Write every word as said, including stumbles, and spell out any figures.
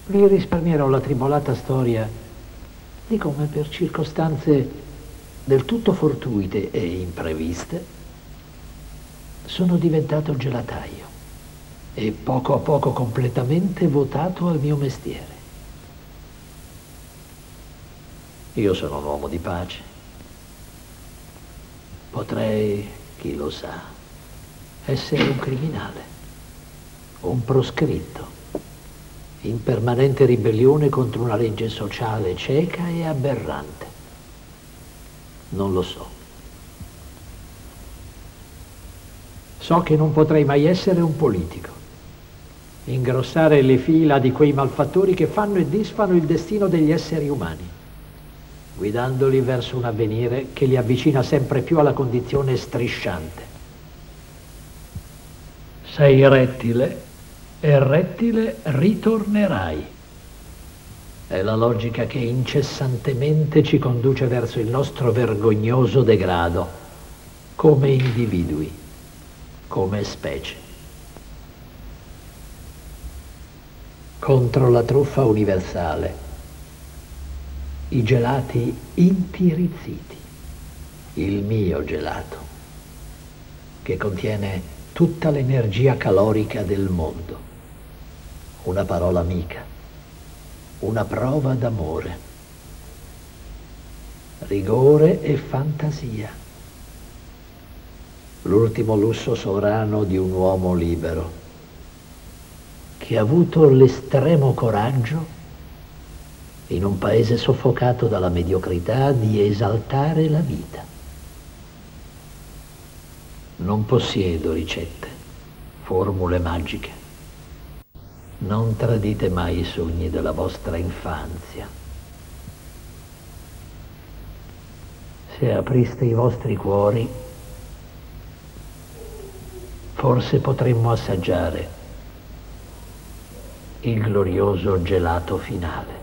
Vi risparmierò la tribolata storia di come per circostanze del tutto fortuite e impreviste sono diventato gelataio e poco a poco completamente votato al mio mestiere. Io sono un uomo di pace. Potrei, chi lo sa, essere un criminale, un proscritto, in permanente ribellione contro una legge sociale cieca e aberrante. Non lo so. So che non potrei mai essere un politico, ingrossare le fila di quei malfattori che fanno e disfano il destino degli esseri umani, guidandoli verso un avvenire che li avvicina sempre più alla condizione strisciante. Sei rettile e rettile ritornerai. È la logica che incessantemente ci conduce verso il nostro vergognoso degrado, come individui, come specie. Contro la truffa universale, i gelati intirizziti, il mio gelato, che contiene tutta l'energia calorica del mondo, una parola amica, una prova d'amore, rigore e fantasia, l'ultimo lusso sovrano di un uomo libero, che ha avuto l'estremo coraggio, in un paese soffocato dalla mediocrità, di esaltare la vita. Non possiedo ricette, formule magiche. Non tradite mai i sogni della vostra infanzia. Se apriste i vostri cuori, forse potremmo assaggiare il glorioso gelato finale.